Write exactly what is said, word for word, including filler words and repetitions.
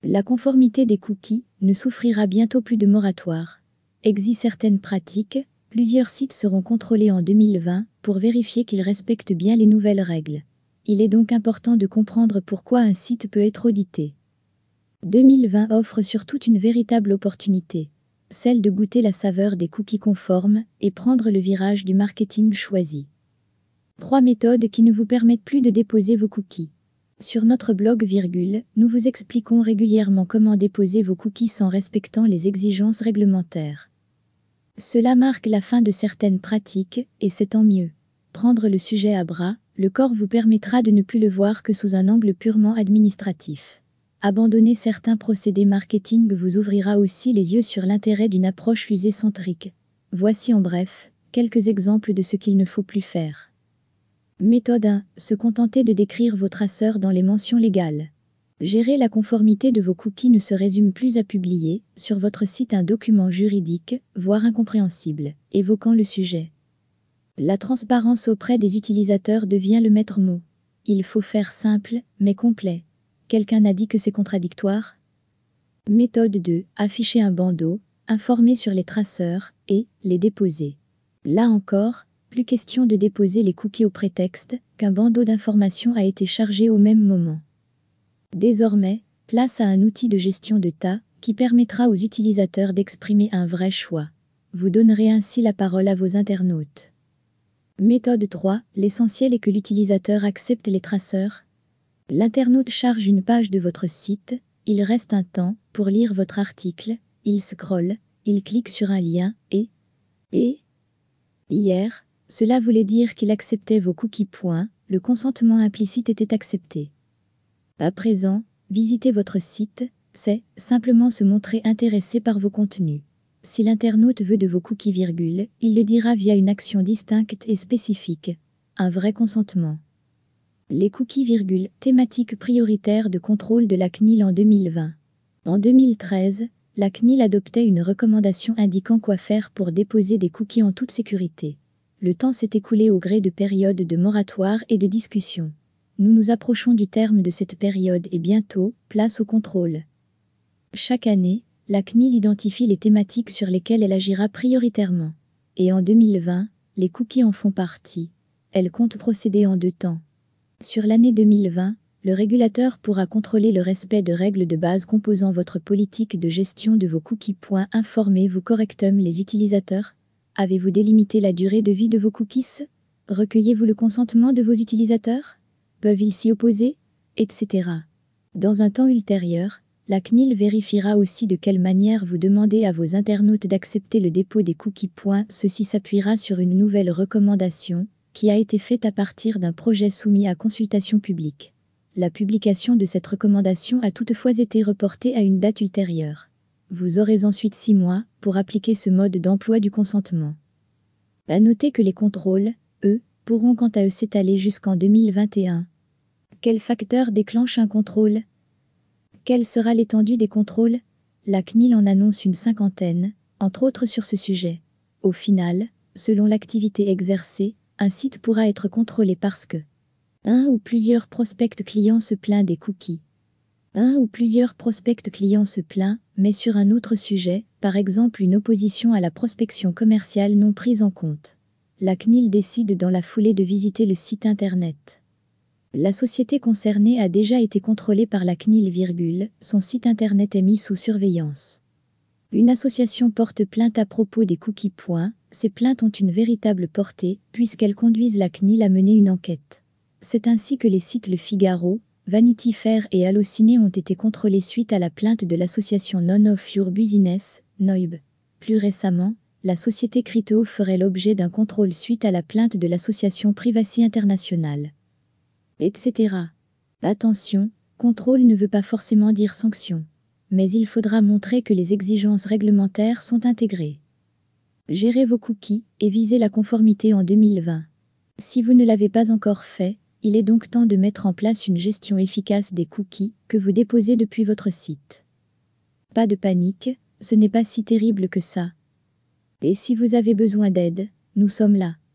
La conformité des cookies ne souffrira bientôt plus de moratoire. Existe certaines pratiques, plusieurs sites seront contrôlés en deux mille vingt pour vérifier qu'ils respectent bien les nouvelles règles. Il est donc important de comprendre pourquoi un site peut être audité. deux mille vingt offre surtout une véritable opportunité, celle de goûter la saveur des cookies conformes et prendre le virage du marketing choisi. Trois méthodes qui ne vous permettent plus de déposer vos cookies. Sur notre blog Virgule, nous vous expliquons régulièrement comment déposer vos cookies sans respectant les exigences réglementaires. Cela marque la fin de certaines pratiques, et c'est tant mieux. Prendre le sujet à bras, le corps vous permettra de ne plus le voir que sous un angle purement administratif. Abandonner certains procédés marketing vous ouvrira aussi les yeux sur l'intérêt d'une approche user-centrique. Voici en bref, quelques exemples de ce qu'il ne faut plus faire. Méthode un. Se contenter de décrire vos traceurs dans les mentions légales. Gérer la conformité de vos cookies ne se résume plus à publier sur votre site un document juridique, voire incompréhensible, évoquant le sujet. La transparence auprès des utilisateurs devient le maître mot. Il faut faire simple, mais complet. Quelqu'un a dit que c'est contradictoire? Méthode deux. Afficher un bandeau, informer sur les traceurs, et les déposer. Là encore, plus question de déposer les cookies au prétexte qu'un bandeau d'information a été chargé au même moment. Désormais, place à un outil de gestion de tas qui permettra aux utilisateurs d'exprimer un vrai choix. Vous donnerez ainsi la parole à vos internautes. Méthode trois. L'essentiel est que l'utilisateur accepte les traceurs. L'internaute charge une page de votre site, il reste un temps pour lire votre article, il scrolle, il clique sur un lien et... Et... Hier, cela voulait dire qu'il acceptait vos cookies. Point, le consentement implicite était accepté. À présent, visiter votre site, c'est simplement se montrer intéressé par vos contenus. Si l'internaute veut de vos cookies, virgule, il le dira via une action distincte et spécifique. Un vrai consentement. Les cookies, virgule, thématiques prioritaires de contrôle de la C N I L en deux mille vingt. En deux mille treize, la C N I L adoptait une recommandation indiquant quoi faire pour déposer des cookies en toute sécurité. Le temps s'est écoulé au gré de périodes de moratoire et de discussion. Nous nous approchons du terme de cette période et bientôt, place au contrôle. Chaque année, la C N I L identifie les thématiques sur lesquelles elle agira prioritairement. Et en deux mille vingt, les cookies en font partie. Elle compte procéder en deux temps. Sur l'année deux mille vingt, le régulateur pourra contrôler le respect de règles de base composant votre politique de gestion de vos cookies. Informez-vous correctement les utilisateurs. Avez-vous délimité la durée de vie de vos cookies? Recueillez-vous le consentement de vos utilisateurs? Peuvent-ils s'y opposer? Etc. Dans un temps ultérieur, la C N I L vérifiera aussi de quelle manière vous demandez à vos internautes d'accepter le dépôt des cookies. Ceci s'appuiera sur une nouvelle recommandation qui a été faite à partir d'un projet soumis à consultation publique. La publication de cette recommandation a toutefois été reportée à une date ultérieure. Vous aurez ensuite six mois pour appliquer ce mode d'emploi du consentement. À noter que les contrôles, eux, pourront quant à eux s'étaler jusqu'en deux mille vingt et un. Quel facteur déclenche un contrôle? Quelle sera l'étendue des contrôles? La C N I L en annonce une cinquantaine, entre autres sur ce sujet. Au final, selon l'activité exercée, un site pourra être contrôlé parce que un ou plusieurs prospects clients se plaint des cookies. Un ou plusieurs prospects clients se plaint, mais sur un autre sujet, par exemple une opposition à la prospection commerciale non prise en compte. La C N I L décide dans la foulée de visiter le site internet. La société concernée a déjà été contrôlée par la C N I L, virgule, son site internet est mis sous surveillance. Une association porte plainte à propos des cookies. Ces plaintes ont une véritable portée, puisqu'elles conduisent la C N I L à mener une enquête. C'est ainsi que les sites Le Figaro, Vanity Fair et Allociné ont été contrôlés suite à la plainte de l'association None of Your Business, N O I B. Plus récemment, la société Criteo ferait l'objet d'un contrôle suite à la plainte de l'association Privacy International. Etc. Attention, contrôle ne veut pas forcément dire sanction. Mais il faudra montrer que les exigences réglementaires sont intégrées. Gérez vos cookies et visez la conformité en deux mille vingt. Si vous ne l'avez pas encore fait, il est donc temps de mettre en place une gestion efficace des cookies que vous déposez depuis votre site. Pas de panique, ce n'est pas si terrible que ça. Et si vous avez besoin d'aide, nous sommes là.